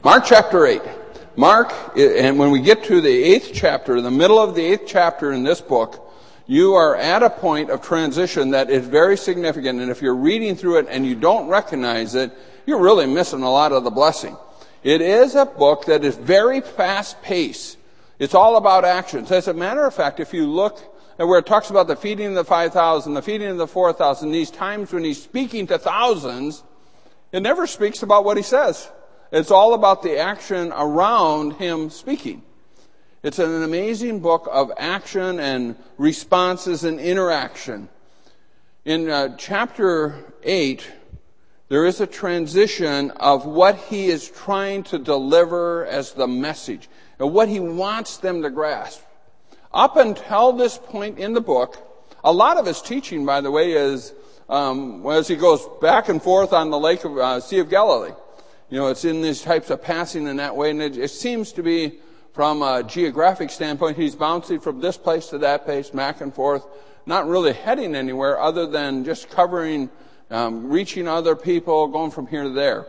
Mark chapter 8. Mark, and when we get to the 8th chapter, the middle of the 8th chapter in this book, you are at a point of transition that is very significant. And if you're reading through it and you don't recognize it, you're really missing a lot of the blessing. It is a book that is very fast-paced. It's all about actions. As a matter of fact, if you look at where it talks about the feeding of the 5,000, the feeding of the 4,000, these times when he's speaking to thousands, it never speaks about what he says. It's all about the action around him speaking. It's an amazing book of action and responses and interaction. In chapter 8, there is a transition of what he is trying to deliver as the message, and what he wants them to grasp. Up until this point in the book, a lot of his teaching, by the way, is as he goes back and forth on the Sea of Galilee. You know, it's in these types of passing in that way, and it seems to be, from a geographic standpoint, he's bouncing from this place to that place, back and forth, not really heading anywhere other than just covering, reaching other people, going from here to there.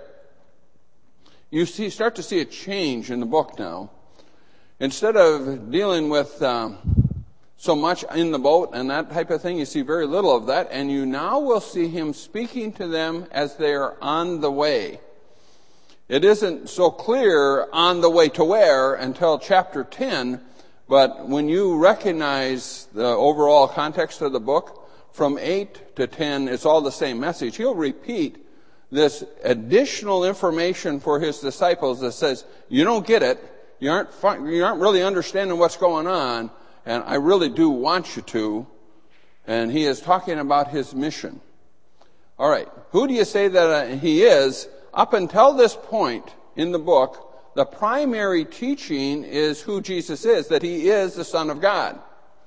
You start to see a change in the book now. Instead of dealing with so much in the boat and that type of thing, you see very little of that, and you now will see him speaking to them as they are on the way. It isn't so clear on the way to where until chapter 10, but when you recognize the overall context of the book, from 8 to 10, it's all the same message. He'll repeat this additional information for his disciples that says, you don't get it, you aren't really understanding what's going on, and I really do want you to. And he is talking about his mission. All right, who do you say that he is? Up until this point in the book, the primary teaching is who Jesus is, that he is the Son of God.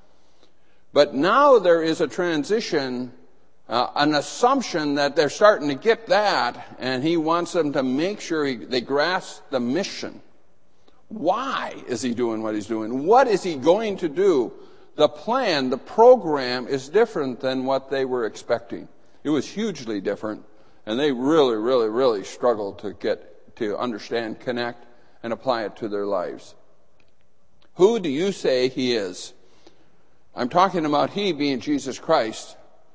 But now there is a transition, an assumption that they're starting to get that, and he wants them to make sure they grasp the mission. Why is he doing what he's doing? What is he going to do? The plan, the program is different than what they were expecting. It was hugely different. And they really struggled to get to understand, connect, and apply it to their lives. Who do you say he is? I'm talking about he being Jesus Christ.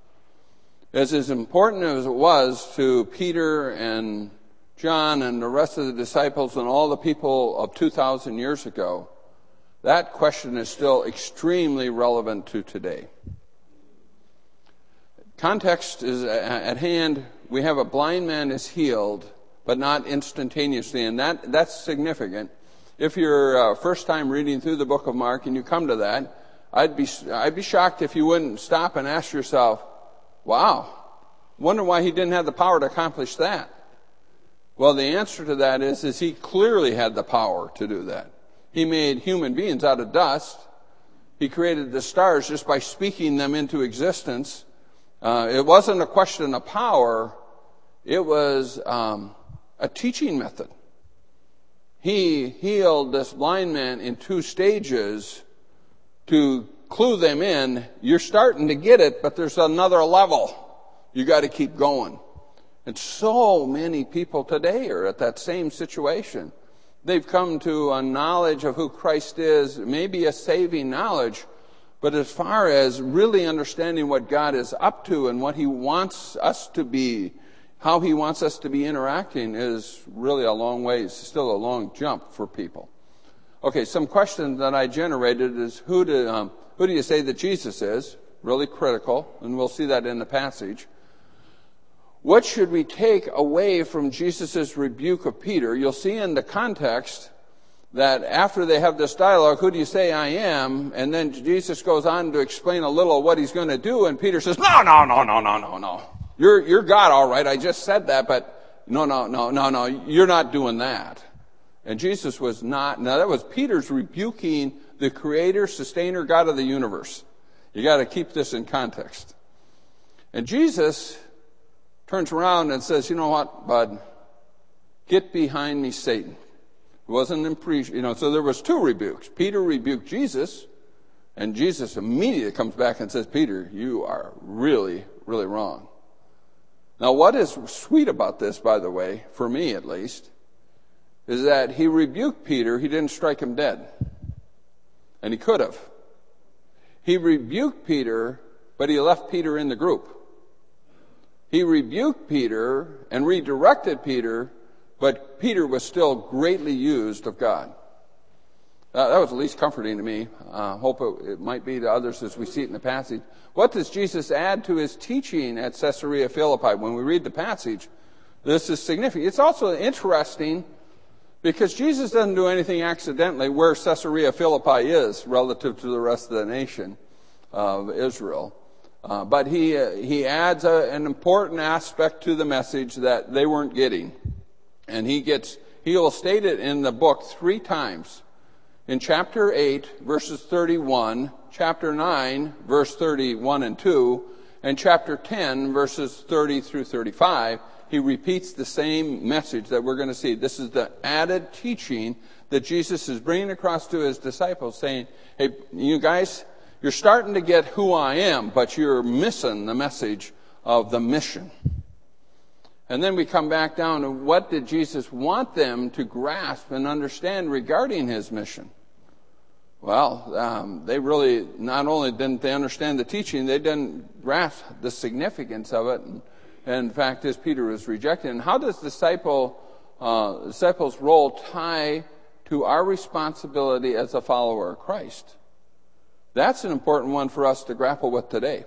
As important as it was to Peter and John and the rest of the disciples and all the people of 2,000 years ago, that question is still extremely relevant to today. Context is at hand. We have a blind man is healed, but not instantaneously, and that's significant. If you're first time reading through the book of Mark and you come to that, I'd be shocked if you wouldn't stop and ask yourself, wow, wonder why he didn't have the power to accomplish that. Well, the answer to that is he clearly had the power to do that. He made human beings out of dust. He created the stars just by speaking them into existence. It wasn't a question of power. It was a teaching method. He healed this blind man in 2 stages to clue them in. You're starting to get it, but there's another level. You got to keep going. And so many people today are at that same situation. They've come to a knowledge of who Christ is, maybe a saving knowledge, but as far as really understanding what God is up to and what he wants us to be, how he wants us to be interacting is really a long ways, still a long jump for people. Okay, some questions that I generated is who do you say that Jesus is? Really critical, and we'll see that in the passage. What should we take away from Jesus' rebuke of Peter? You'll see in the context that after they have this dialogue, who do you say I am? And then Jesus goes on to explain a little what he's going to do, and Peter says, no. You're God, all right, I just said that, but no, you're not doing that. And Jesus was not. Now that was Peter's rebuking the creator, sustainer, God of the universe. You got to keep this in context. And Jesus turns around and says, you know what, bud, get behind me, Satan. It wasn't so there was 2 rebukes. Peter rebuked Jesus, and Jesus immediately comes back and says, Peter, you are really, really wrong. Now, what is sweet about this, by the way, for me at least, is that he rebuked Peter. He didn't strike him dead. And he could have. He rebuked Peter, but he left Peter in the group. He rebuked Peter and redirected Peter, but Peter was still greatly used of God. That was at least comforting to me. Hope it might be to others as we see it in the passage. What does Jesus add to his teaching at Caesarea Philippi? When we read the passage, this is significant. It's also interesting because Jesus doesn't do anything accidentally where Caesarea Philippi is relative to the rest of the nation of Israel. But he adds an important aspect to the message that they weren't getting. And he will state it in the book 3 times. In chapter 8, verses 31, chapter 9, verse 31 and 2, and chapter 10, verses 30 through 35, he repeats the same message that we're going to see. This is the added teaching that Jesus is bringing across to his disciples, saying, hey, you guys, you're starting to get who I am, but you're missing the message of the mission. And then we come back down to what did Jesus want them to grasp and understand regarding his mission? Well, they really, not only didn't they understand the teaching, they didn't grasp the significance of it. And in fact, as Peter was rejected. And how does disciples' role tie to our responsibility as a follower of Christ? That's an important one for us to grapple with today.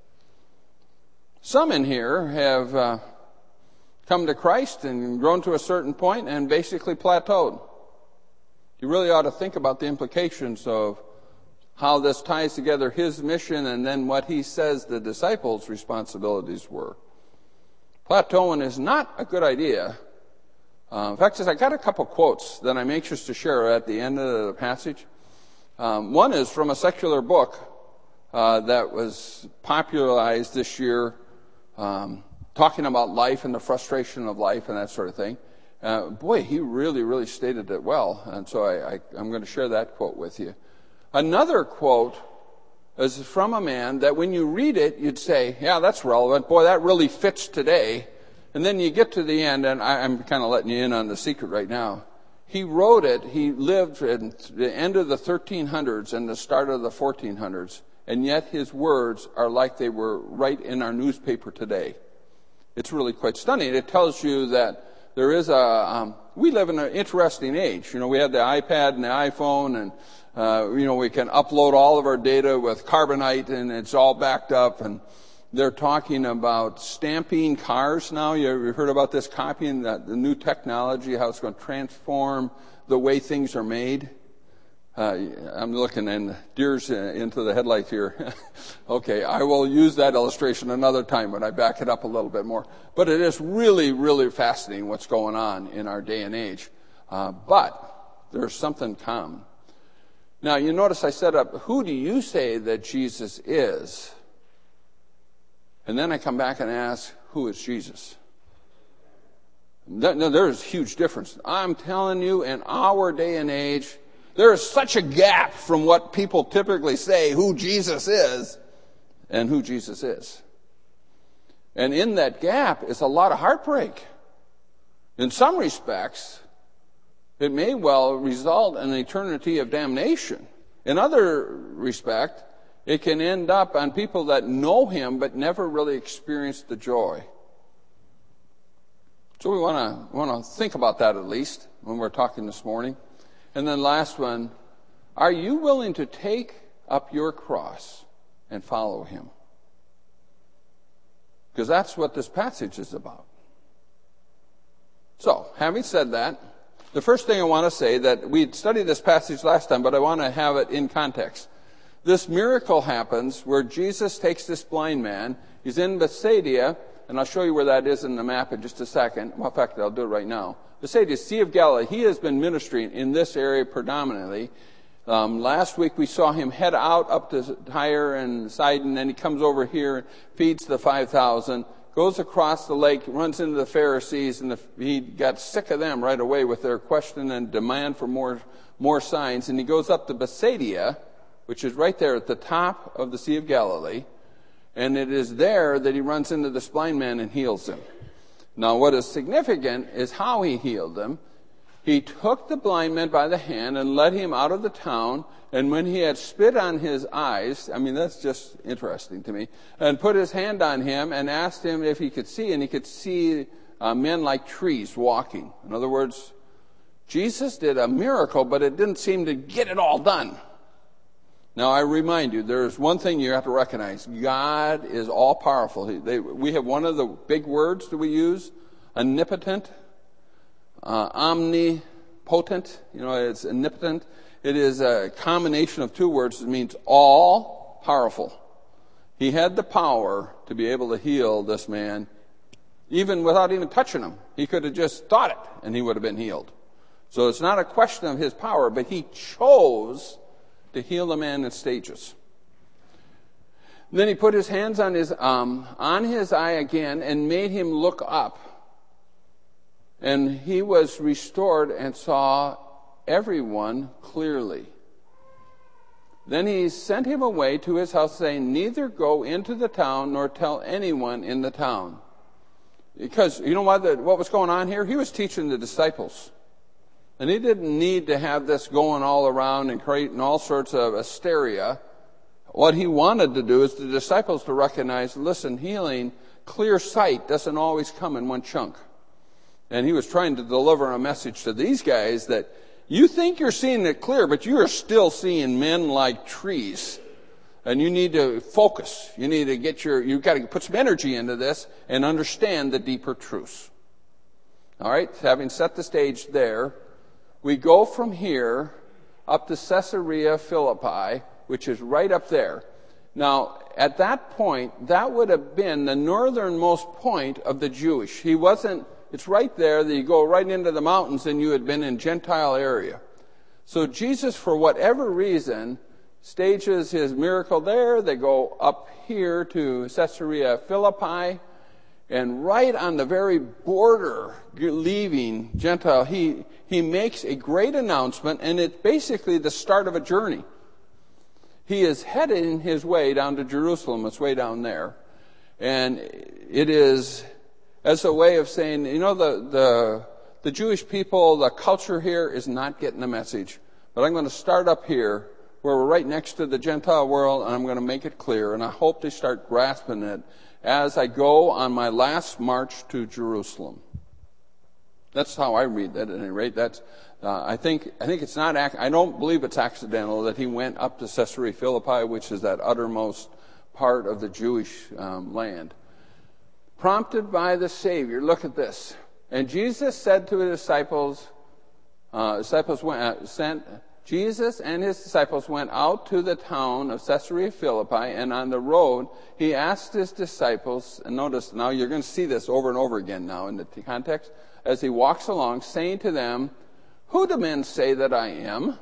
Some in here have come to Christ and grown to a certain point and basically plateaued. You really ought to think about the implications of how this ties together his mission and then what he says the disciples' responsibilities were. Plateauing is not a good idea. In fact, I got a couple quotes that I'm anxious to share at the end of the passage. One is from a secular book that was popularized this year, talking about life and the frustration of life and that sort of thing. Boy, he really, really stated it well, and so I'm going to share that quote with you. Another quote is from a man that when you read it, you'd say, yeah, that's relevant. Boy, that really fits today. And then you get to the end, and I'm kind of letting you in on the secret right now. He wrote it, he lived in the end of the 1300s and the start of the 1400s, and yet his words are like they were right in our newspaper today. It's really quite stunning. It tells you that there is we live in an interesting age. You know, we have the iPad and the iPhone, and, we can upload all of our data with Carbonite, and it's all backed up, and they're talking about stamping cars now. You ever heard about this, copying the new technology, how it's going to transform the way things are made? I'm looking in deers into the headlights here. Okay, I will use that illustration another time when I back it up a little bit more. But it is really, really fascinating what's going on in our day and age. But there's something common. Now, you notice I set up, who do you say that Jesus is? And then I come back and ask, who is Jesus? No, there's a huge difference. I'm telling you, in our day and age, there is such a gap from what people typically say who Jesus is and who Jesus is. And in that gap is a lot of heartbreak. In some respects, it may well result in an eternity of damnation. In other respect, it can end up on people that know him but never really experienced the joy. So we want to think about that at least when we're talking this morning. And then last one, are you willing to take up your cross and follow him? Because that's what this passage is about. So, having said that, the first thing I want to say that we studied this passage last time, but I want to have it in context. This miracle happens where Jesus takes this blind man. He's in Bethsaida, and I'll show you where that is in the map in just a second. Well, in fact, I'll do it right now. Bethsaida, Sea of Galilee. He has been ministering in this area predominantly. Last week we saw him head out up to Tyre and Sidon, and he comes over here, feeds the 5,000, goes across the lake, runs into the Pharisees, and he got sick of them right away with their question and demand for more signs. And he goes up to Bethsaida, which is right there at the top of the Sea of Galilee, and it is there that he runs into this blind man and heals him. Now, what is significant is how he healed him. He took the blind man by the hand and led him out of the town. And when he had spit on his eyes, I mean, that's just interesting to me, and put his hand on him and asked him if he could see, and he could see men like trees walking. In other words, Jesus did a miracle, but it didn't seem to get it all done. Now, I remind you, there's one thing you have to recognize. God is all-powerful. We have one of the big words that we use, omnipotent, omnipotent. It's omnipotent. It is a combination of two words. It means all-powerful. He had the power to be able to heal this man, even without even touching him. He could have just thought it, and he would have been healed. So it's not a question of his power, but he chose to heal the man in stages. Then he put his hands on his eye again and made him look up. And he was restored and saw everyone clearly. Then he sent him away to his house, saying, "Neither go into the town nor tell anyone in the town." Because you know what was going on here? He was teaching the disciples. And he didn't need to have this going all around and creating all sorts of hysteria. What he wanted to do is the disciples to recognize, listen, healing, clear sight doesn't always come in one chunk. And he was trying to deliver a message to these guys that you think you're seeing it clear, but you are still seeing men like trees. And you need to focus. You need to you've got to put some energy into this and understand the deeper truths. All right, having set the stage there, we go from here up to Caesarea Philippi, which is right up there. Now, at that point, that would have been the northernmost point of the Jewish. It's right there that you go right into the mountains and you had been in Gentile area. So Jesus, for whatever reason, stages his miracle there. They go up here to Caesarea Philippi. And right on the very border, leaving Gentile, he makes a great announcement, and it's basically the start of a journey. He is heading his way down to Jerusalem. It's way down there. And it is as a way of saying, the Jewish people, the culture here is not getting the message. But I'm going to start up here, where we're right next to the Gentile world, and I'm going to make it clear. And I hope they start grasping it as I go on my last march to Jerusalem. That's how I read that at any rate. I think it's not, I don't believe it's accidental that he went up to Caesarea Philippi, which is that uttermost part of the Jewish land. Prompted by the Savior, look at this. And Jesus said to his disciples, Jesus and his disciples went out to the town of Caesarea Philippi, and on the road he asked his disciples, and notice now you're going to see this over and over again now in the context, as he walks along, saying to them, "Who do men say that I am?"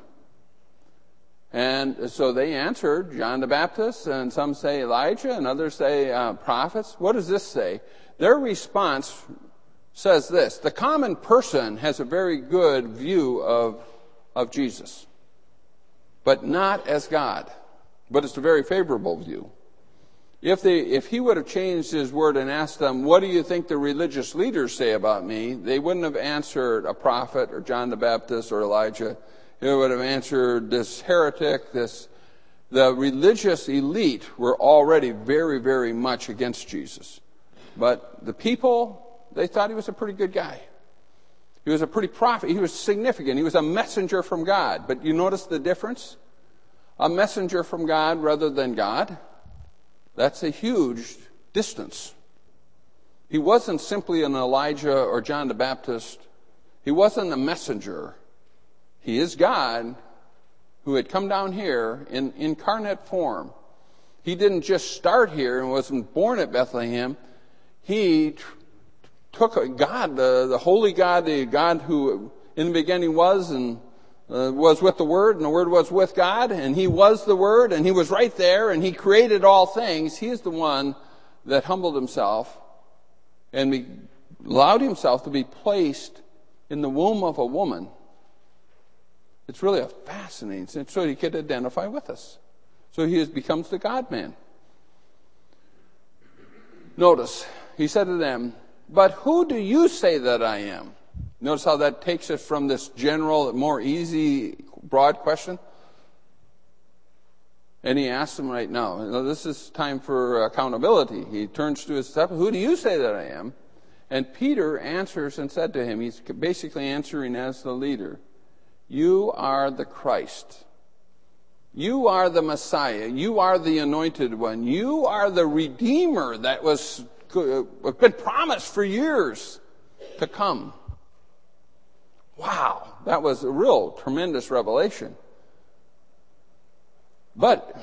And so they answered, John the Baptist, and some say Elijah, and others say prophets. What does this say? Their response says this: the common person has a very good view of Jesus, but not as God. But it's a very favorable view. If he would have changed his word and asked them, "What do you think the religious leaders say about me?" they wouldn't have answered a prophet or John the Baptist or Elijah. They would have answered this heretic, the religious elite were already very, very much against Jesus. But the people, they thought he was a pretty good guy. He was a pretty prophet. He was significant. He was a messenger from God. But you notice the difference? A messenger from God rather than God. That's a huge distance. He wasn't simply an Elijah or John the Baptist. He wasn't a messenger. He is God who had come down here in incarnate form. He didn't just start here and wasn't born at Bethlehem. He took God, the holy God, the God who in the beginning was and was with the Word, and the Word was with God, and He was the Word, and He was right there, and He created all things. He is the one that humbled Himself and allowed Himself to be placed in the womb of a woman. It's really a fascinating thing, so He could identify with us. So He becomes the God-man. Notice, He said to them, "But who do you say that I am?" Notice how that takes it from this general, more easy, broad question. And he asks him right now, this is time for accountability. He turns to his disciples, who do you say that I am? And Peter answers and said to him, he's basically answering as the leader, you are the Christ. You are the Messiah. You are the Anointed One. You are the Redeemer that was been promised for years to come. Wow, that was a real tremendous revelation. But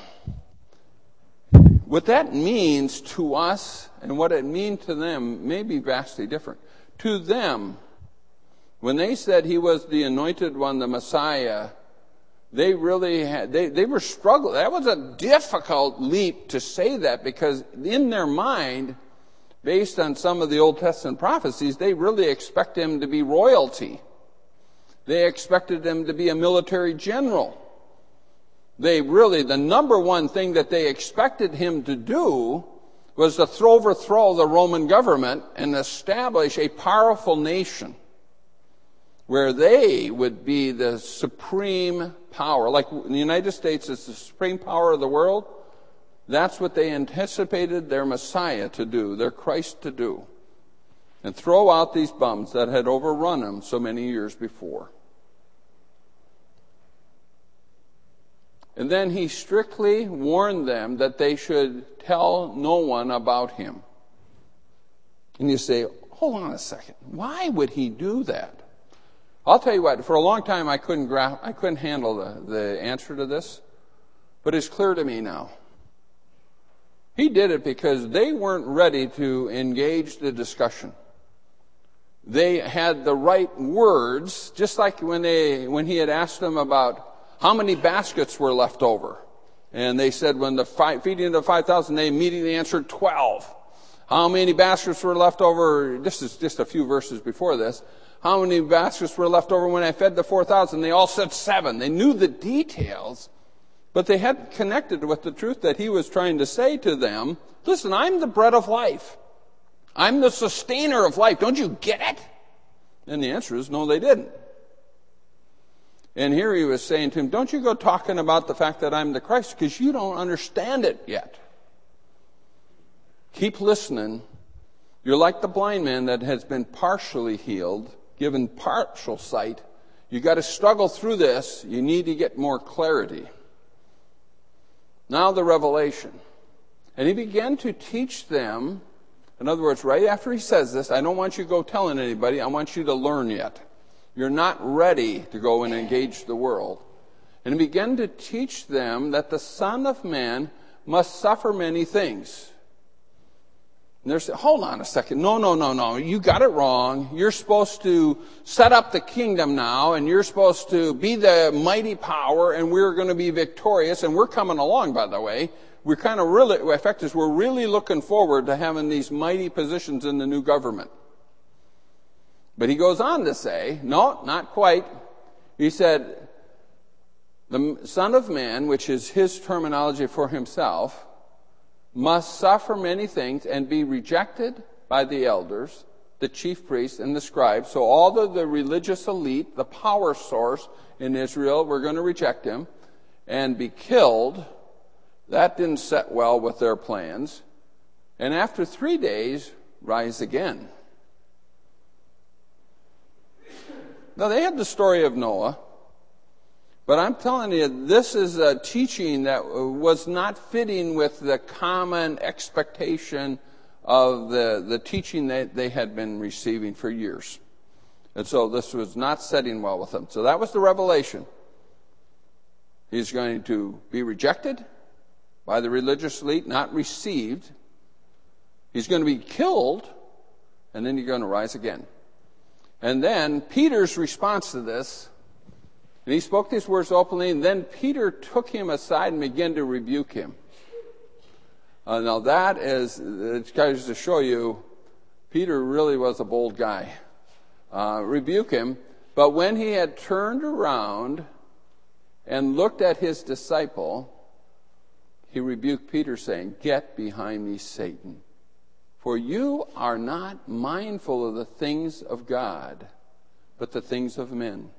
what that means to us and what it means to them may be vastly different. To them, when they said he was the Anointed One, the Messiah, they really had, they were struggling. That was a difficult leap to say that, because in their mind, based on some of the Old Testament prophecies, they really expect him to be royalty. They expected him to be a military general. The number one thing that they expected him to do was to overthrow the Roman government and establish a powerful nation where they would be the supreme power. Like the United States is the supreme power of the world. That's what they anticipated their Messiah to do, their Christ to do. And throw out these bums that had overrun him so many years before. And then he strictly warned them that they should tell no one about him. And you say, hold on a second. Why would he do that? I'll tell you what, for a long time I couldn't handle the answer to this, but it's clear to me now. He did it because they weren't ready to engage the discussion. They had the right words, just like when he had asked them about how many baskets were left over. And they said when the feeding of the 5,000, they immediately answered 12. How many baskets were left over? This is just a few verses before this. How many baskets were left over when I fed the 4,000? They all said 7. They knew the details, but they hadn't connected with the truth that he was trying to say to them. Listen, I'm the bread of life. I'm the sustainer of life. Don't you get it? And the answer is no, they didn't. And here he was saying to him, don't you go talking about the fact that I'm the Christ, because you don't understand it yet. Keep listening. You're like the blind man that has been partially healed, given partial sight. You got to struggle through this. You need to get more clarity. Now the revelation. And he began to teach them. In other words, right after he says this, I don't want you to go telling anybody. I want you to learn yet. You're not ready to go and engage the world. And he began to teach them that the Son of Man must suffer many things. And they're saying, hold on a second. No. You got it wrong. You're supposed to set up the kingdom now, and you're supposed to be the mighty power, and we're going to be victorious. And we're coming along, by the way. We're kind of really, the fact is, we're really looking forward to having these mighty positions in the new government. But he goes on to say, no, not quite. He said, the Son of Man, which is his terminology for himself, must suffer many things and be rejected by the elders, the chief priests, and the scribes. So all of the religious elite, the power source in Israel, were going to reject him and be killed. That didn't set well with their plans. And after 3 days, rise again. Now, they had the story of Noah, but I'm telling you, this is a teaching that was not fitting with the common expectation of the teaching that they had been receiving for years. And so this was not setting well with them. So that was the revelation. He's going to be rejected by the religious elite, not received. He's going to be killed, and then he's going to rise again. And then Peter's response to this, and he spoke these words openly, and then Peter took him aside and began to rebuke him. Now that it goes to show you, Peter really was a bold guy. Rebuke him. But when he had turned around and looked at his disciple, he rebuked Peter, saying, "Get behind me, Satan. For you are not mindful of the things of God, but the things of men.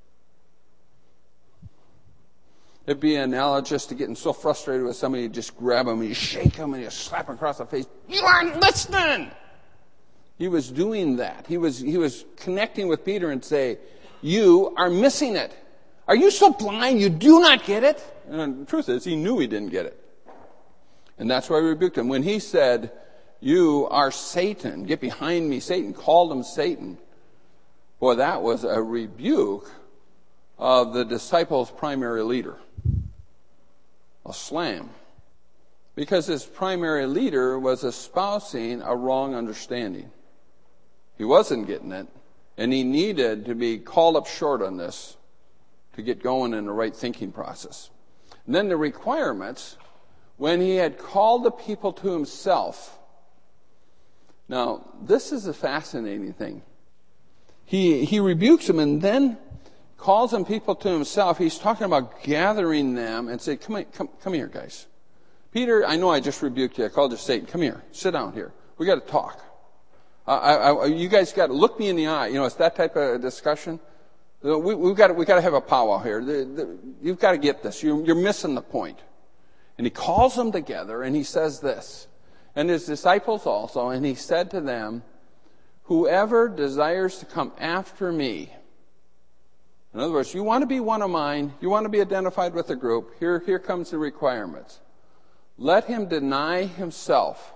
It'd be analogous to getting so frustrated with somebody, you just grab them and you shake them and you slap them across the face. You aren't listening! He was doing that. He was connecting with Peter and say, you are missing it. Are you so blind you do not get it? And the truth is, he knew he didn't get it. And that's why he rebuked him. When he said, you are Satan, get behind me, Satan, called him Satan. Boy, that was a rebuke of the disciples' primary leader. A slam. Because his primary leader was espousing a wrong understanding. He wasn't getting it, and he needed to be called up short on this to get going in the right thinking process. And then the requirements, when he had called the people to himself. Now, this is a fascinating thing. He rebukes them and then calls them people to himself. He's talking about gathering them and say, come here, guys. Peter, I know I just rebuked you. I called you Satan. Come here. Sit down here. We got to talk. You guys got to look me in the eye. You know, it's that type of discussion. We've got to have a powwow here. You've got to get this. You're missing the point. And he calls them together and he says this, and his disciples also, and he said to them, whoever desires to come after me. In other words, you want to be one of mine, you want to be identified with the group, here comes the requirements. Let him deny himself.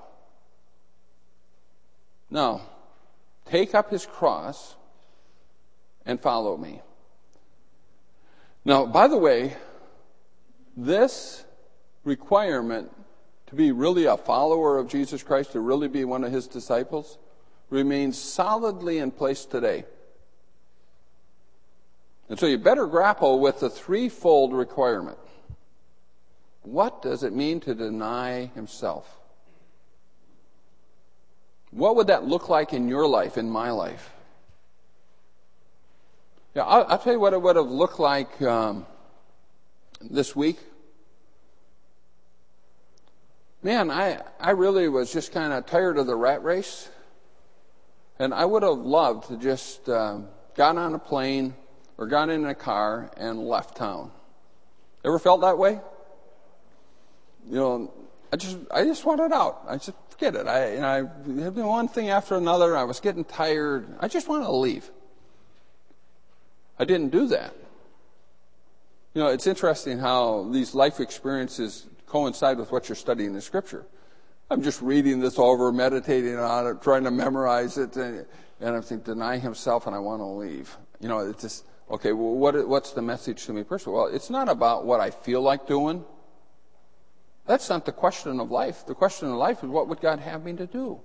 Now, take up his cross and follow me. Now, by the way, this requirement to be really a follower of Jesus Christ, to really be one of his disciples, remains solidly in place today. And so you better grapple with the threefold requirement. What does it mean to deny himself? What would that look like in your life, in my life? Yeah, I'll tell you what it would have looked like this week. Man, I really was just kind of tired of the rat race. And I would have loved to just got on a plane or got in a car and left town. Ever felt that way? You know, I just wanted out. I just forget it. I had been one thing after another. I was getting tired. I just wanted to leave. I didn't do that. You know, it's interesting how these life experiences coincide with what you're studying in Scripture. I'm just reading this over, meditating on it, trying to memorize it, and I'm thinking, deny himself, and I want to leave. You know, it's just, okay, well, what's the message to me personally? Well, it's not about what I feel like doing. That's not the question of life. The question of life is, what would God have me to do?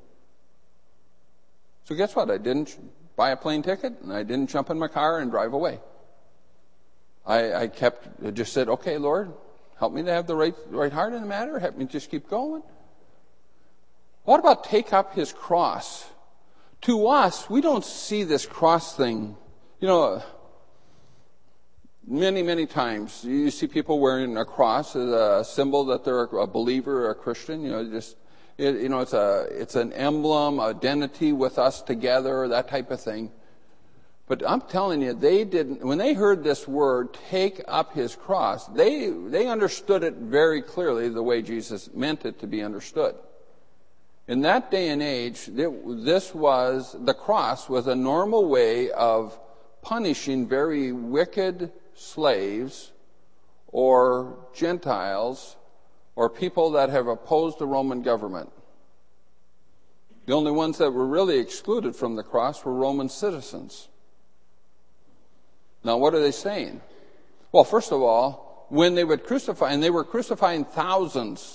So guess what? I didn't buy a plane ticket, and I didn't jump in my car and drive away. I just said, okay, Lord, help me to have the right heart in the matter. Help me just keep going. What about take up his cross? To us, we don't see this cross thing. You know, many, many times you see people wearing a cross as a symbol that they're a believer or a Christian. You know, it's an emblem, identity with us together, that type of thing. But I'm telling you, they didn't. When they heard this word, take up his cross, they understood it very clearly the way Jesus meant it to be understood. In that day and age, the cross was a normal way of punishing very wicked slaves or Gentiles or people that have opposed the Roman government. The only ones that were really excluded from the cross were Roman citizens. Now, what are they saying? Well, first of all, when they would crucify, and they were crucifying thousands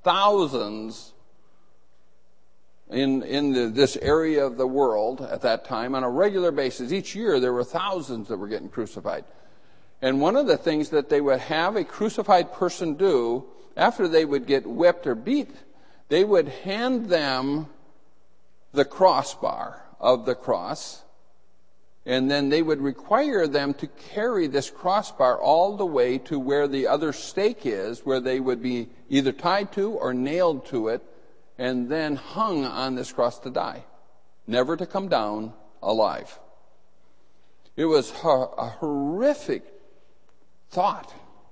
in this area of the world at that time on a regular basis. Each year there were thousands that were getting crucified. And one of the things that they would have a crucified person do after they would get whipped or beat, they would hand them the crossbar of the cross, and then they would require them to carry this crossbar all the way to where the other stake is, where they would be either tied to or nailed to it, and then hung on this cross to die, never to come down alive. It was a horrific thought.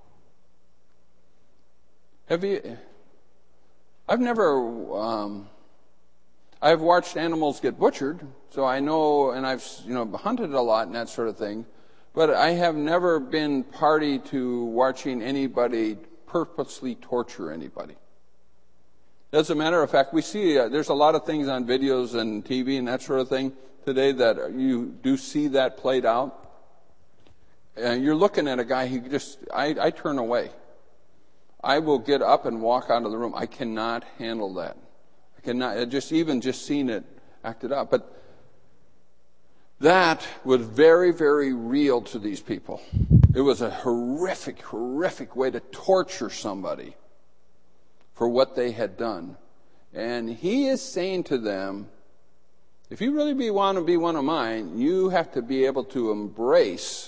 I've watched animals get butchered, so I know, and I've hunted a lot and that sort of thing, but I have never been party to watching anybody purposely torture anybody. As a matter of fact, we see there's a lot of things on videos and TV and that sort of thing today that you do see that played out. And you're looking at a guy who I turn away. I will get up and walk out of the room. I cannot handle that. I cannot, just seeing it acted out. But that was very, very real to these people. It was a horrific, horrific way to torture somebody for what they had done. And he is saying to them, if you really want to be one of mine, you have to be able to embrace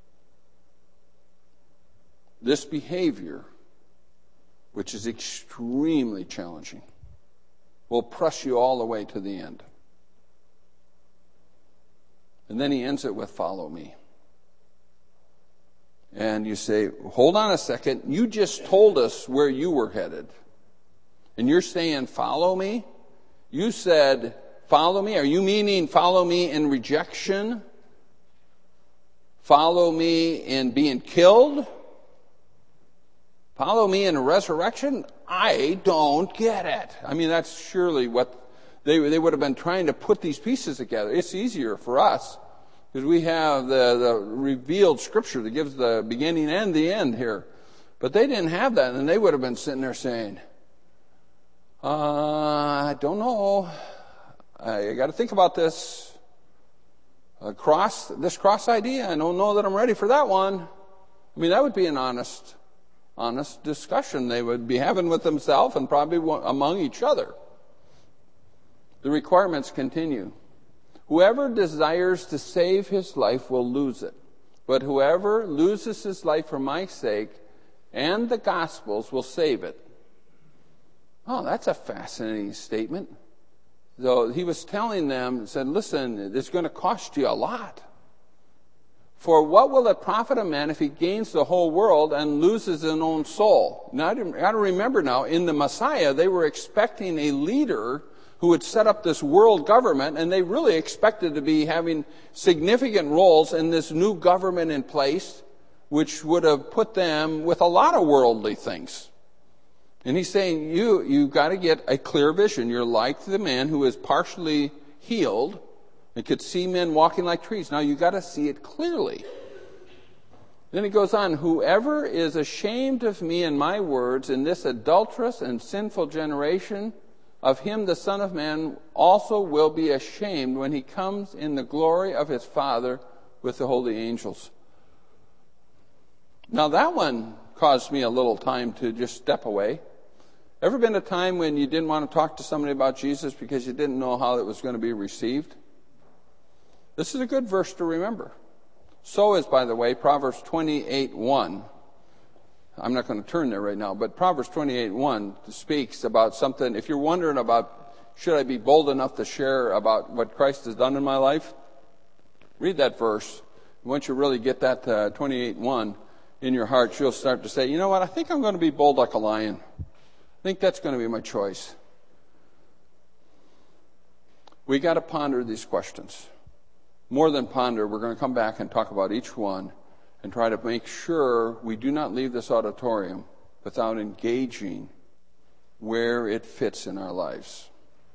this behavior, which is extremely challenging, will press you all the way to the end. And then he ends it with, follow me. And you say, hold on a second, you just told us where you were headed. And you're saying, follow me? You said, follow me? Are you meaning follow me in rejection? Follow me in being killed? Follow me in resurrection? I don't get it. I mean, that's surely what they would have been trying to put these pieces together. It's easier for us because we have the revealed scripture that gives the beginning and the end here. But they didn't have that, and they would have been sitting there saying, I don't know. I got to think about this. This cross idea. I don't know that I'm ready for that one. I mean, that would be an honest discussion they would be having with themselves and probably among each other. The requirements continue. Whoever desires to save his life will lose it. But whoever loses his life for my sake and the gospel's will save it. Oh, that's a fascinating statement. So he was telling them, said, listen, it's going to cost you a lot. For what will it profit a man if he gains the whole world and loses his own soul? Now, you got to remember now, in the Messiah, they were expecting a leader who would set up this world government, and they really expected to be having significant roles in this new government in place, which would have put them with a lot of worldly things. And he's saying, you got to get a clear vision. You're like the man who is partially healed and could see men walking like trees. Now you got to see it clearly. Then he goes on, whoever is ashamed of me and my words in this adulterous and sinful generation, of him the Son of Man also will be ashamed when he comes in the glory of his Father with the holy angels. Now that one caused me a little time to just step away. Ever been a time when you didn't want to talk to somebody about Jesus because you didn't know how it was going to be received? This is a good verse to remember. So is, by the way, Proverbs 28:1. I'm not going to turn there right now, but Proverbs 28:1 speaks about something. If you're wondering about, should I be bold enough to share about what Christ has done in my life? Read that verse. Once you really get that 28:1 in your heart, you'll start to say, you know what, I think I'm going to be bold like a lion. I think that's going to be my choice. We got to ponder these questions. More than ponder, we're going to come back and talk about each one and try to make sure we do not leave this auditorium without engaging where it fits in our lives.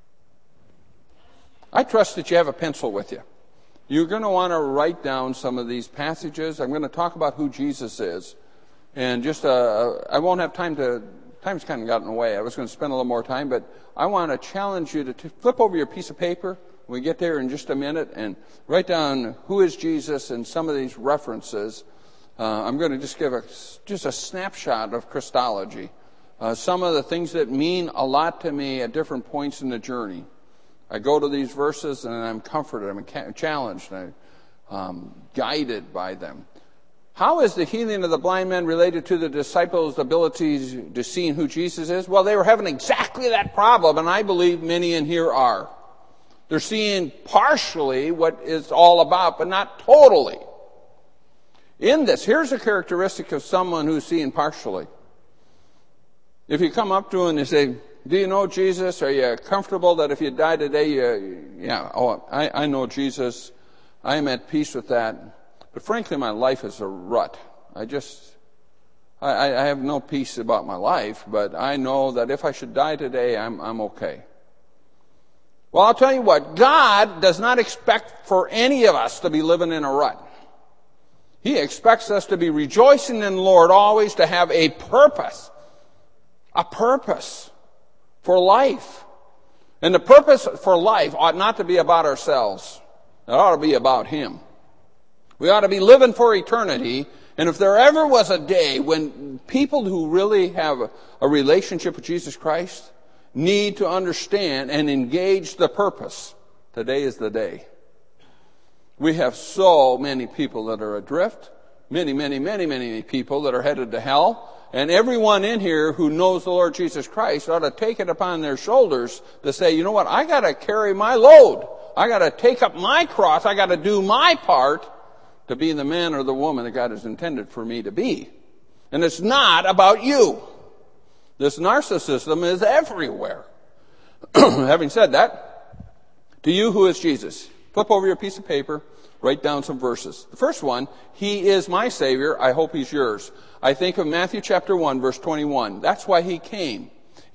I trust that you have a pencil with you. You're going to want to write down some of these passages. I'm going to talk about who Jesus is. And just, I won't have time to, time's kind of gotten away. I was going to spend a little more time, but I want to challenge you to flip over your piece of paper when we get there in just a minute and write down who is Jesus and some of these references. I'm going to just give a snapshot of Christology. Some of the things that mean a lot to me at different points in the journey. I go to these verses and I'm comforted, I'm challenged, I'm guided by them. How is the healing of the blind man related to the disciples' abilities to see who Jesus is? Well, they were having exactly that problem, and I believe many in here are. They're seeing partially what it's all about, but not totally. In this, here's a characteristic of someone who's seeing partially. If you come up to him and you say, do you know Jesus? Are you comfortable that if you die today, I know Jesus. I am at peace with that. But frankly, my life is a rut. I have no peace about my life, but I know that if I should die today, I'm okay. Well, I'll tell you what, God does not expect for any of us to be living in a rut. He expects us to be rejoicing in the Lord always, to have a purpose for life. And the purpose for life ought not to be about ourselves. It ought to be about Him. We ought to be living for eternity. And if there ever was a day when people who really have a relationship with Jesus Christ need to understand and engage the purpose, today is the day. We have so many people that are adrift, many people that are headed to hell, and everyone in here who knows the Lord Jesus Christ ought to take it upon their shoulders to say, you know what, I got to carry my load. I got to take up my cross. I got to do my part to be the man or the woman that God has intended for me to be. And it's not about you. This narcissism is everywhere. Having said that, to you, who is Jesus? Flip over your piece of paper, write down some verses. The first one, He is my Savior. I hope He's yours. I think of Matthew chapter 1, verse 21. That's why He came.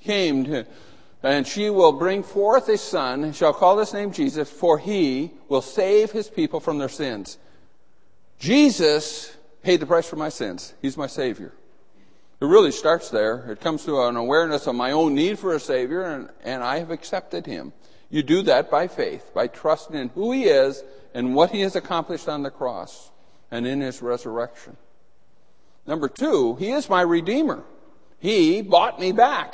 And she will bring forth a son, and shall call his name Jesus, for He will save His people from their sins. Jesus paid the price for my sins. He's my Savior. It really starts there. It comes to an awareness of my own need for a Savior, and I have accepted Him. You do that by faith, by trusting in who He is and what He has accomplished on the cross and in His resurrection. Number two, He is my Redeemer. He bought me back.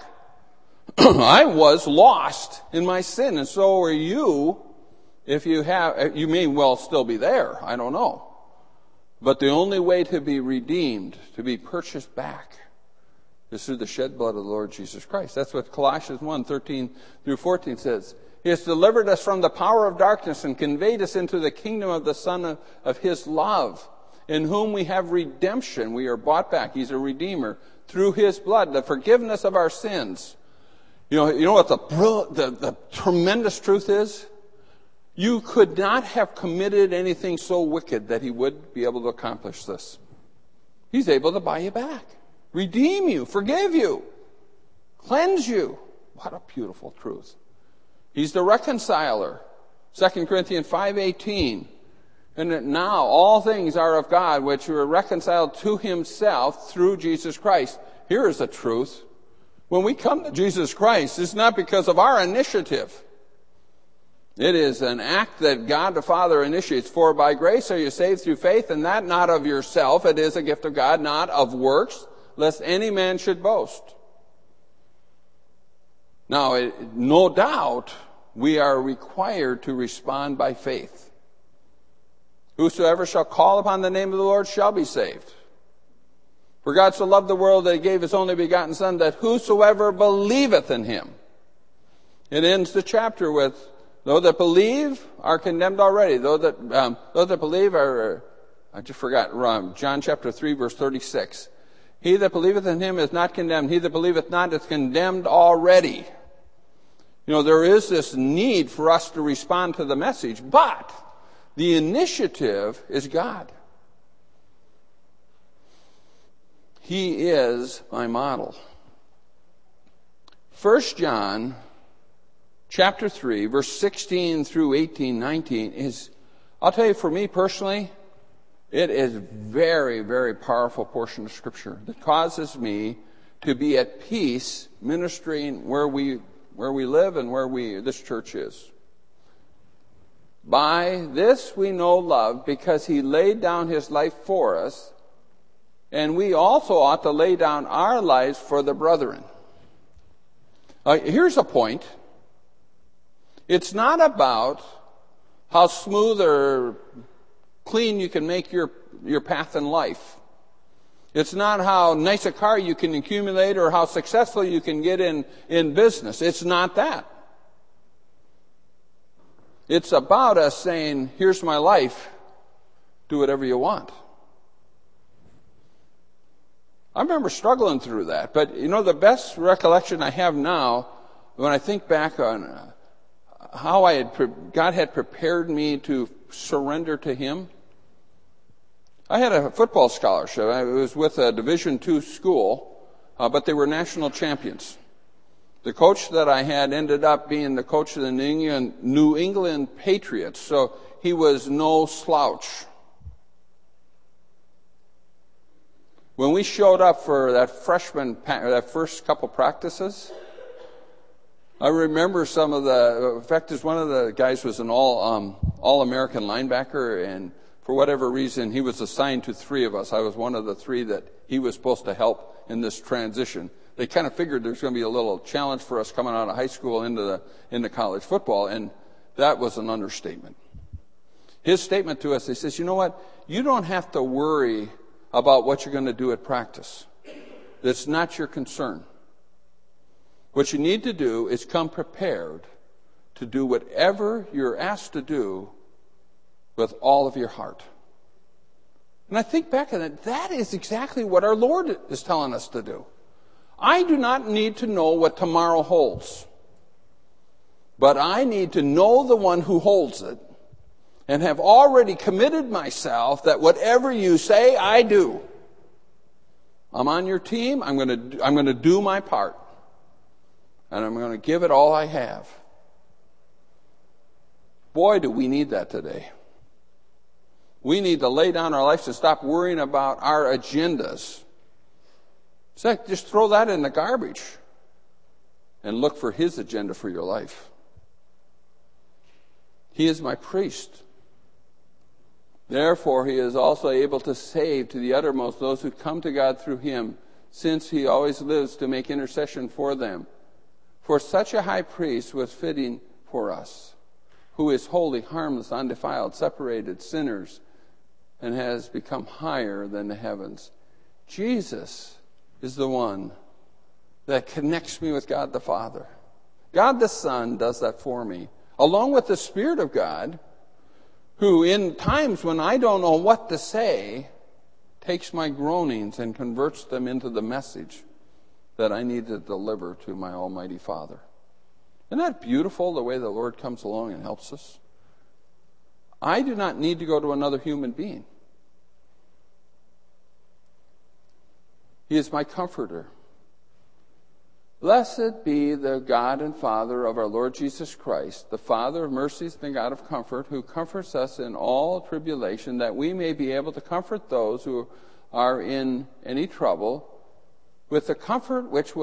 I was lost in my sin, and so are you. If you may well still be there. I don't know. But the only way to be redeemed, to be purchased back, is through the shed blood of the Lord Jesus Christ. That's what Colossians 1, 13 through 14 says. He has delivered us from the power of darkness and conveyed us into the kingdom of the Son of His love, in whom we have redemption. We are bought back. He's a redeemer through His blood, the forgiveness of our sins. You know what the tremendous truth is? You could not have committed anything so wicked that He would be able to accomplish this. He's able to buy you back, redeem you, forgive you, cleanse you. What a beautiful truth. He's the reconciler. 2 Corinthians 5:18. And that now all things are of God, which were reconciled to Himself through Jesus Christ. Here is the truth. When we come to Jesus Christ, it's not because of our initiative. It is an act that God the Father initiates. For by grace are you saved through faith, and that not of yourself. It is a gift of God, not of works, lest any man should boast. Now, no doubt, we are required to respond by faith. Whosoever shall call upon the name of the Lord shall be saved. For God so loved the world that He gave His only begotten Son, that whosoever believeth in Him. It ends the chapter with, though that believe are condemned already. Though that believe are, I just forgot, John chapter 3, verse 36. He that believeth in Him is not condemned. He that believeth not is condemned already. There is this need for us to respond to the message, but the initiative is God. He is my model. 1 John chapter 3, verse 16 through 18, 19 is, I'll tell you, for me personally, it is very, very powerful portion of Scripture that causes me to be at peace ministering where we live and where this church is. By this we know love, because He laid down His life for us, and we also ought to lay down our lives for the brethren. Here's a point. It's not about how smooth or clean you can make your path in life. It's not how nice a car you can accumulate or how successful you can get in business. It's not that. It's about us saying, here's my life, do whatever you want. I remember struggling through that, but the best recollection I have now, when I think back on how God had prepared me to surrender to Him. I had a football scholarship. I was with a Division II school, but they were national champions. The coach that I had ended up being the coach of the New England Patriots, so he was no slouch. When we showed up for that first couple practices, I remember one of the guys was an all-American linebacker, and for whatever reason, he was assigned to three of us. I was one of the three that he was supposed to help in this transition. They kind of figured there's going to be a little challenge for us coming out of high school into college football, and that was an understatement. His statement to us, he says, you know what? You don't have to worry about what you're going to do at practice. That's not your concern. What you need to do is come prepared to do whatever you're asked to do with all of your heart. And I think back on it, that is exactly what our Lord is telling us to do. I do not need to know what tomorrow holds, but I need to know the one who holds it and have already committed myself that whatever you say, I do. I'm on your team. I'm going to do my part. And I'm going to give it all I have. Boy, do we need that today. We need to lay down our lives and stop worrying about our agendas. So just throw that in the garbage and look for His agenda for your life. He is my priest. Therefore, He is also able to save to the uttermost those who come to God through Him, since He always lives to make intercession for them. For such a high priest was fitting for us, who is holy, harmless, undefiled, separated sinners, and has become higher than the heavens. Jesus is the one that connects me with God the Father. God the Son does that for me, along with the Spirit of God, who in times when I don't know what to say, takes my groanings and converts them into the message that I need to deliver to my Almighty Father. Isn't that beautiful, the way the Lord comes along and helps us? I do not need to go to another human being. He is my comforter. Blessed be the God and Father of our Lord Jesus Christ, the Father of mercies and the God of comfort, who comforts us in all tribulation, that we may be able to comfort those who are in any trouble, with the comfort which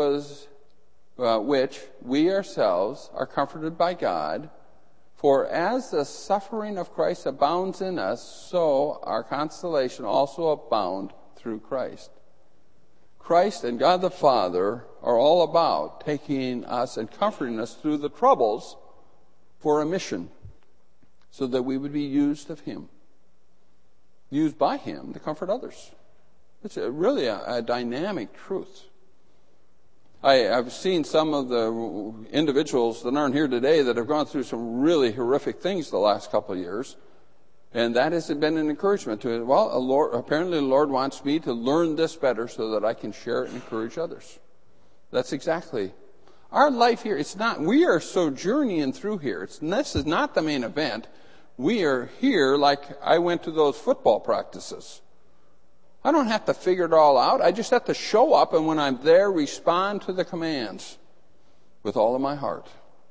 we ourselves are comforted by God. For as the suffering of Christ abounds in us, so our consolation also abound through Christ. Christ and God the Father are all about taking us and comforting us through the troubles for a mission, so that we would be used of Him, used by Him to comfort others. It's really a dynamic truth. I've seen some of the individuals that aren't here today that have gone through some really horrific things the last couple of years. And that has been an encouragement to it. Well, apparently the Lord wants me to learn this better so that I can share it and encourage others. That's exactly our life here. We are sojourning through here. This is not the main event. We are here like I went to those football practices. I don't have to figure it all out. I just have to show up, and when I'm there, respond to the commands with all of my heart.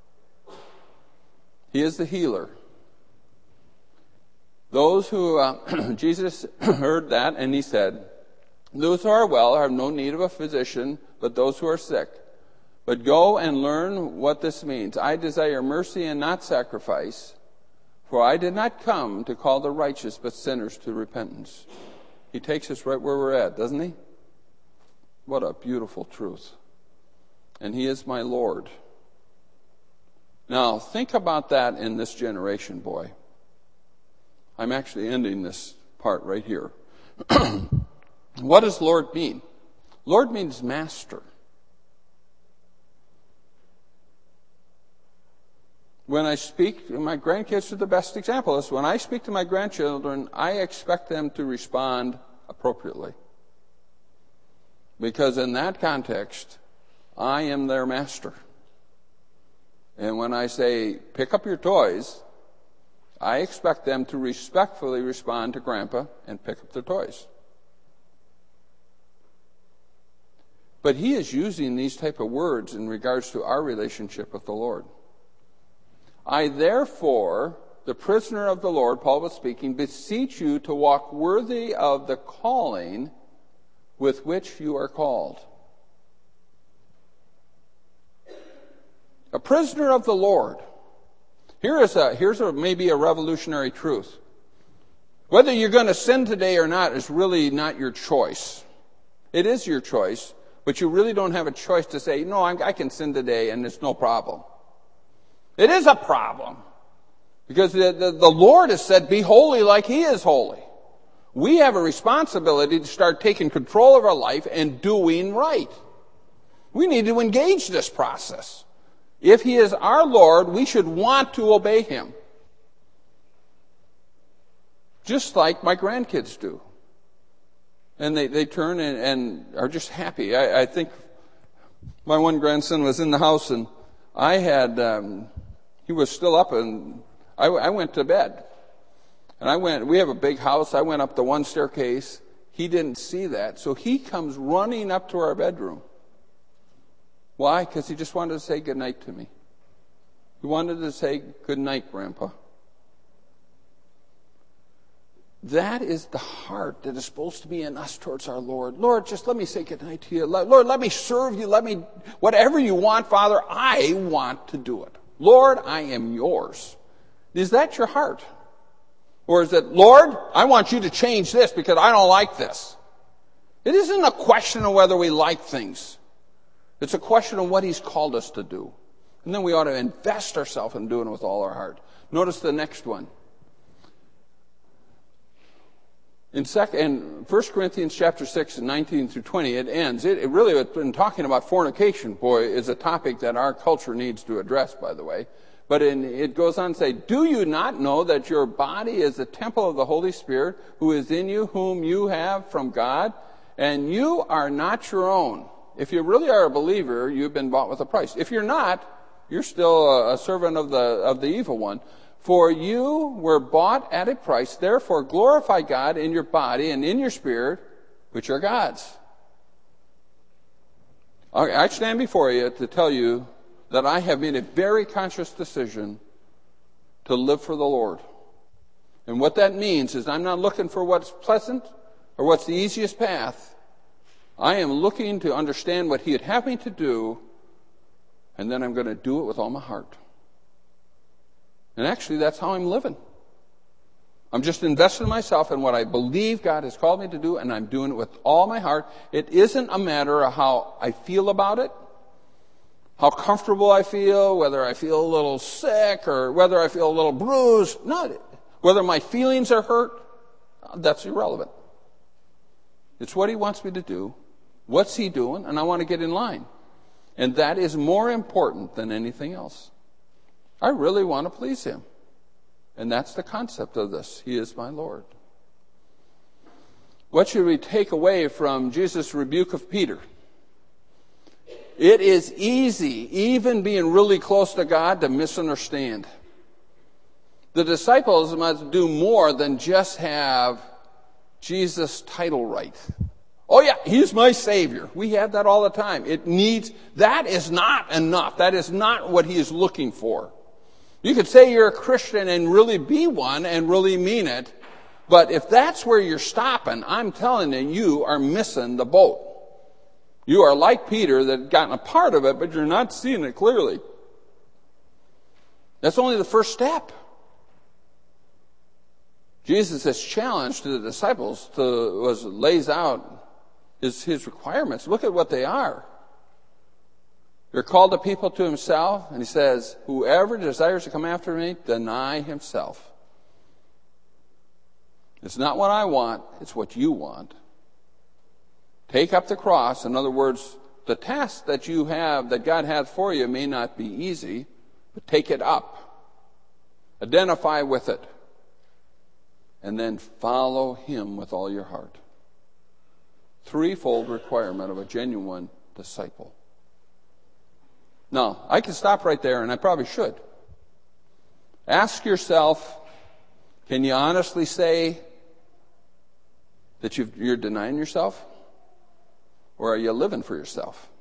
He is the healer. Those who, Jesus heard that, and He said, those who are well have no need of a physician, but those who are sick. But go and learn what this means. I desire mercy and not sacrifice, for I did not come to call the righteous, but sinners to repentance. He takes us right where we're at, doesn't He? What a beautiful truth. And He is my Lord. Now, think about that in this generation, boy. I'm actually ending this part right here. What does Lord mean? Lord means master. When I speak, my grandkids are the best example of this. When I speak to my grandchildren, I expect them to respond appropriately. Because in that context, I am their master. And when I say, pick up your toys, I expect them to respectfully respond to Grandpa and pick up their toys. But he is using these type of words in regards to our relationship with the Lord. I therefore, the prisoner of the Lord, Paul was speaking, beseech you to walk worthy of the calling with which you are called. A prisoner of the Lord. Here's maybe a revolutionary truth. Whether you're going to sin today or not is really not your choice. It is your choice, but you really don't have a choice to say, no, I can sin today and it's no problem. It is a problem. Because the Lord has said, be holy like he is holy. We have a responsibility to start taking control of our life and doing right. We need to engage this process. If he is our Lord, we should want to obey him. Just like my grandkids do. And they turn and are just happy. I think my one grandson was in the house and I had, he was still up and I went to bed. And we have a big house. I went up the one staircase. He didn't see that. So he comes running up to our bedroom. Why? Because he just wanted to say goodnight to me. He wanted to say goodnight, Grandpa. That is the heart that is supposed to be in us towards our Lord. Lord, just let me say goodnight to you. Lord, let me serve you. Whatever you want, Father, I want to do it. Lord, I am yours. Is that your heart? Or is it, Lord, I want you to change this because I don't like this? It isn't a question of whether we like things. It's a question of what he's called us to do. And then we ought to invest ourselves in doing it with all our heart. Notice the next one. In 1 Corinthians chapter 6, 19 through 20, it ends. It really has been talking about fornication, boy, is a topic that our culture needs to address, by the way. But it goes on to say, do you not know that your body is the temple of the Holy Spirit who is in you, whom you have from God, and you are not your own? If you really are a believer, you've been bought with a price. If you're not, you're still a servant of the evil one. For you were bought at a price, therefore glorify God in your body and in your spirit, which are God's. I stand before you to tell you that I have made a very conscious decision to live for the Lord. And what that means is I'm not looking for what's pleasant or what's the easiest path. I am looking to understand what he would have me to do, and then I'm going to do it with all my heart. And actually, that's how I'm living. I'm just investing myself in what I believe God has called me to do, and I'm doing it with all my heart. It isn't a matter of how I feel about it, how comfortable I feel, whether I feel a little sick or whether I feel a little bruised. Not whether my feelings are hurt. That's irrelevant. It's what he wants me to do. What's he doing? And I want to get in line. And that is more important than anything else. I really want to please him. And that's the concept of this. He is my Lord. What should we take away from Jesus' rebuke of Peter? It is easy, even being really close to God, to misunderstand. The disciples must do more than just have Jesus' title right. Oh yeah, he's my Savior. We have that all the time. That is not enough. That is not what he is looking for. You could say you're a Christian and really be one and really mean it, but if that's where you're stopping, I'm telling you, you are missing the boat. You are like Peter that gotten a part of it, but you're not seeing it clearly. That's only the first step. Jesus' challenge to the disciples lays out his requirements. Look at what they are. You're called a people to himself, and he says, whoever desires to come after me, deny himself. It's not what I want, it's what you want. Take up the cross. In other words, the task that you have, that God has for you, may not be easy, but take it up. Identify with it. And then follow him with all your heart. Threefold requirement of a genuine disciple. Now, I can stop right there, and I probably should. Ask yourself, can you honestly say that you're denying yourself? Or are you living for yourself?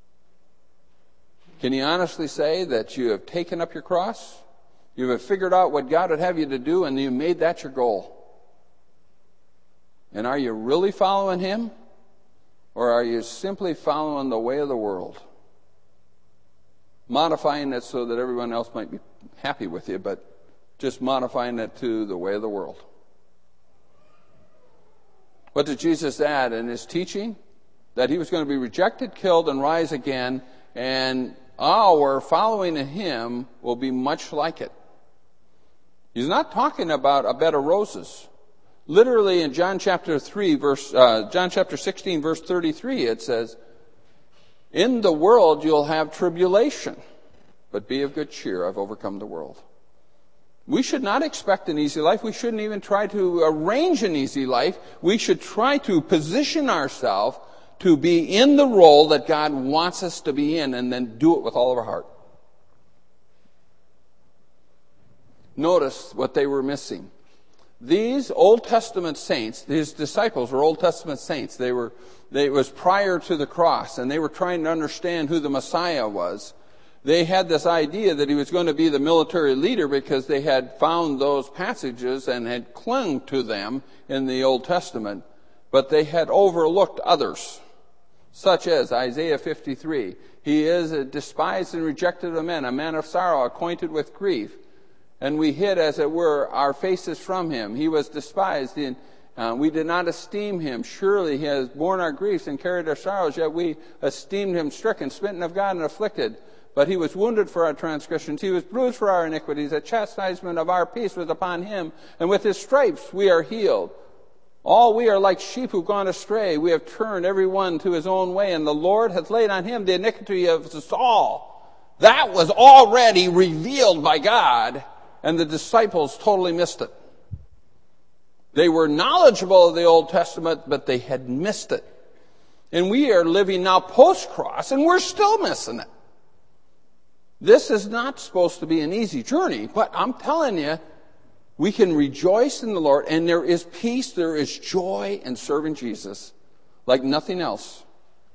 Can you honestly say that you have taken up your cross? You have figured out what God would have you to do, and you made that your goal? And are you really following him? Or are you simply following the way of the world? Modifying it so that everyone else might be happy with you, but just modifying it to the way of the world. What did Jesus add in his teaching? That he was going to be rejected, killed, and rise again, and our following him will be much like it. He's not talking about a bed of roses. Literally in John chapter 16, verse 33, it says, "In the world you'll have tribulation, but be of good cheer, I've overcome the world." We should not expect an easy life. We shouldn't even try to arrange an easy life. We should try to position ourselves to be in the role that God wants us to be in, and then do it with all of our heart. Notice what they were missing. These Old Testament saints, his disciples were Old Testament saints. It was prior to the cross, and they were trying to understand who the Messiah was. They had this idea that he was going to be the military leader because they had found those passages and had clung to them in the Old Testament, but they had overlooked others, such as Isaiah 53. He is a despised and rejected of men, a man of sorrow, acquainted with grief. And we hid, as it were, our faces from him. He was despised, and we did not esteem him. Surely he has borne our griefs and carried our sorrows, yet we esteemed him stricken, smitten of God, and afflicted. But he was wounded for our transgressions. He was bruised for our iniquities. The chastisement of our peace was upon him. And with his stripes we are healed. All we are like sheep who've gone astray. We have turned every one to his own way. And the Lord hath laid on him the iniquity of us all. That was already revealed by God. And the disciples totally missed it. They were knowledgeable of the Old Testament, but they had missed it. And we are living now post-cross, and we're still missing it. This is not supposed to be an easy journey, but I'm telling you, we can rejoice in the Lord, and there is peace, there is joy in serving Jesus like nothing else.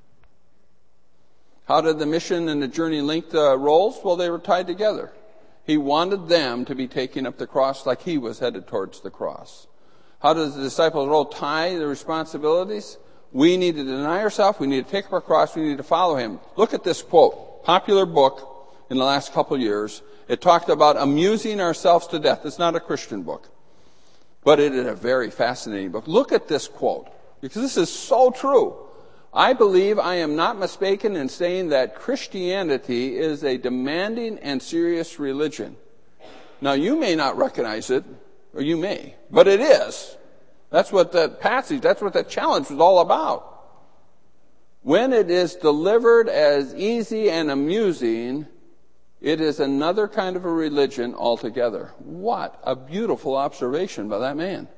How did the mission and the journey link the roles? Well, they were tied together. He wanted them to be taking up the cross like he was headed towards the cross. How does the disciples' role tie the responsibilities? We need to deny ourselves. We need to take up our cross. We need to follow him. Look at this quote. Popular book in the last couple of years. It talked about amusing ourselves to death. It's not a Christian book, but it is a very fascinating book. Look at this quote, because this is so true. I believe I am not mistaken in saying that Christianity is a demanding and serious religion. Now, you may not recognize it, or you may, but it is. That's what that passage, that's what that challenge was all about. When it is delivered as easy and amusing, it is another kind of a religion altogether. What a beautiful observation by that man.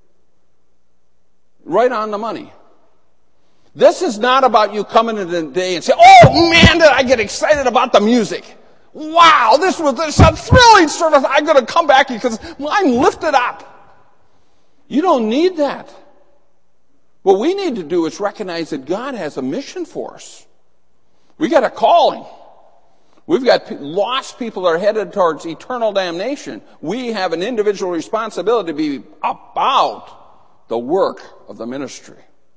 Right on the money. This is not about you coming in the day and say, "Oh man, did I get excited about the music. Wow, this was a thrilling service. I'm going to come back because I'm lifted up." You don't need that. What we need to do is recognize that God has a mission for us. We got a calling. We've got lost people that are headed towards eternal damnation. We have an individual responsibility to be about the work of the ministry.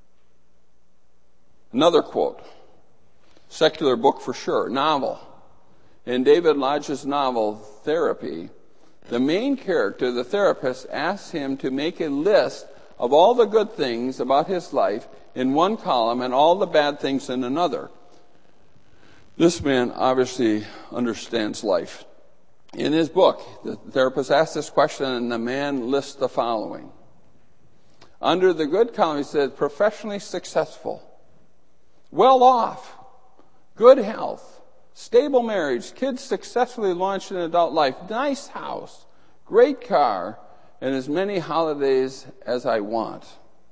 Another quote, secular book for sure, novel. In David Lodge's novel, Therapy, the main character, the therapist, asks him to make a list of all the good things about his life in one column and all the bad things in another. This man obviously understands life. In his book, the therapist asks this question, and the man lists the following. Under the good column, he says, professionally successful, well off, good health, stable marriage, kids successfully launched in adult life, nice house, great car, and as many holidays as I want.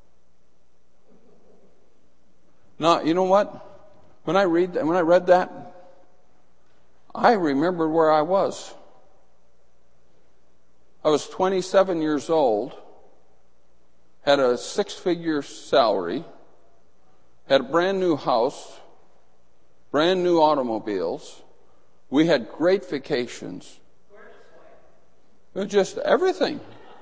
Now, you know what? When I read that, I remembered where I was. I was 27 years old, had a 6-figure salary, had a brand new house, brand new automobiles. We had great vacations. It was just everything.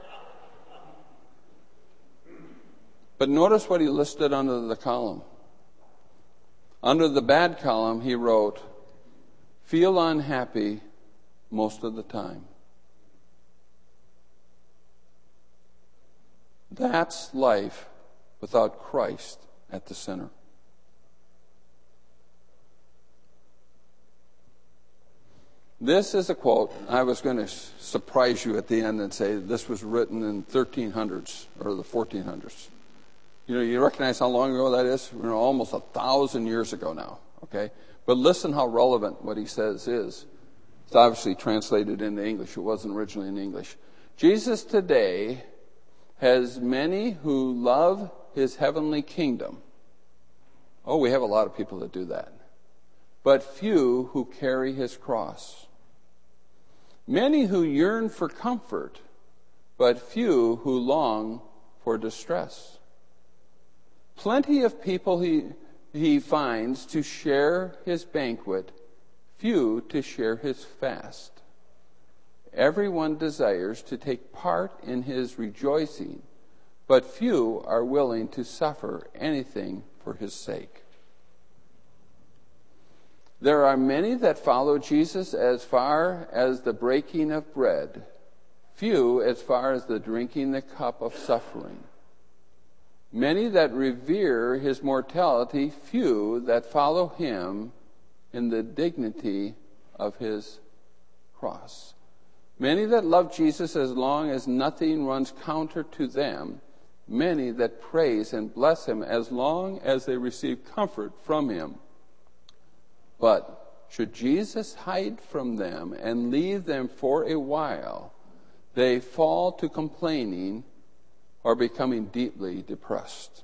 But notice what he listed under the column. Under the bad column, he wrote, feel unhappy most of the time. That's life without Christ at the center. This is a quote. I was going to surprise you at the end and say this was written in 1300s or the 1400s. You recognize how long ago that is? Almost 1,000 years ago now. Okay, but listen how relevant what he says is. It's obviously translated into English. It wasn't originally in English. Jesus today has many who love his heavenly kingdom. Oh, we have a lot of people that do that. But few who carry his cross. Many who yearn for comfort, but few who long for distress. Plenty of people he finds to share his banquet, few to share his fast. Everyone desires to take part in his rejoicing, but few are willing to suffer anything for his sake. There are many that follow Jesus as far as the breaking of bread, few as far as the drinking the cup of suffering. Many that revere his mortality, few that follow him in the dignity of his cross. Many that love Jesus as long as nothing runs counter to them. Many that praise and bless him as long as they receive comfort from him. But should Jesus hide from them and leave them for a while, they fall to complaining or becoming deeply depressed.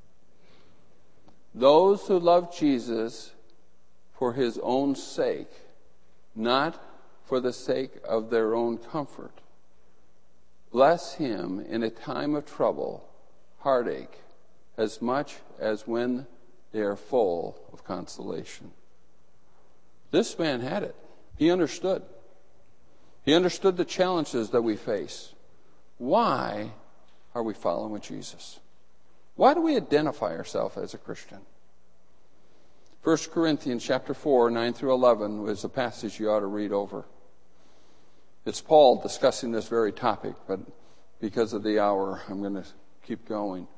Those who love Jesus for his own sake, not for the sake of their own comfort, bless him in a time of trouble, heartache, as much as when they are full of consolation. This man had it. He understood. He understood the challenges that we face. Why are we following Jesus? Why do we identify ourselves as a Christian? 1 Corinthians chapter 4, 9 through 11 is a passage you ought to read over. It's Paul discussing this very topic, but because of the hour, I'm going to keep going.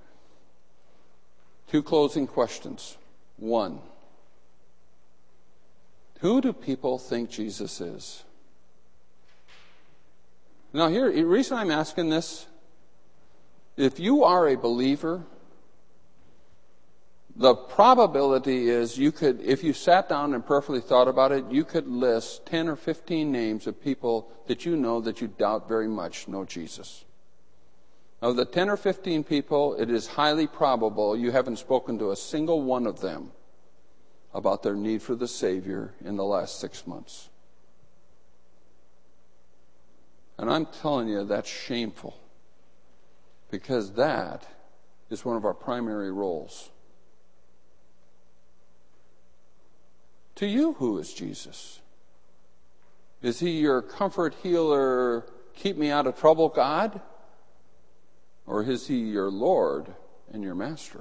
2 closing questions. 1, who do people think Jesus is? Now here, the reason I'm asking this, if you are a believer, the probability is you could, if you sat down and prayerfully thought about it, you could list 10 or 15 names of people that you know that you doubt very much know Jesus. Of the 10 or 15 people, it is highly probable you haven't spoken to a single one of them about their need for the Savior in the last 6 months. And I'm telling you, that's shameful, because that is one of our primary roles. To you, who is Jesus? Is he your comfort, healer, keep me out of trouble God? Or is he your Lord and your master?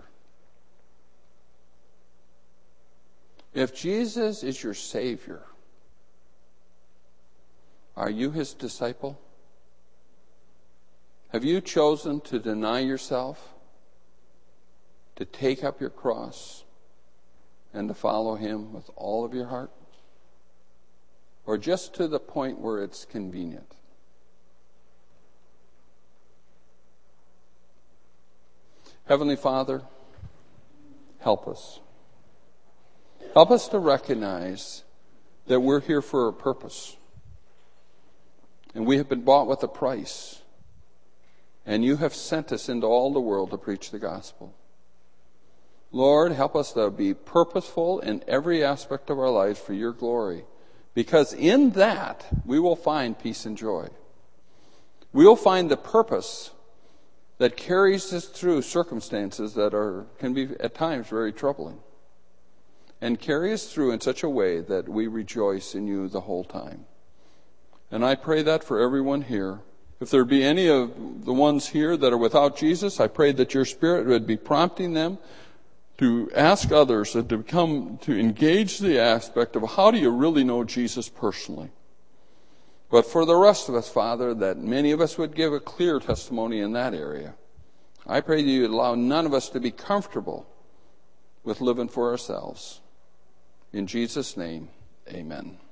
If Jesus is your Savior, are you his disciple? Have you chosen to deny yourself, to take up your cross, and to follow him with all of your heart? Or just to the point where it's convenient? Heavenly Father, help us. Help us to recognize that we're here for a purpose. And we have been bought with a price. And you have sent us into all the world to preach the gospel. Lord, help us to be purposeful in every aspect of our lives for your glory. Because in that, we will find peace and joy. We will find the purpose that carries us through circumstances that can be at times very troubling. And carry us through in such a way that we rejoice in you the whole time. And I pray that for everyone here. If there be any of the ones here that are without Jesus, I pray that your Spirit would be prompting them to ask others and to engage the aspect of how do you really know Jesus personally. But for the rest of us, Father, that many of us would give a clear testimony in that area. I pray that you would allow none of us to be comfortable with living for ourselves. In Jesus' name, amen.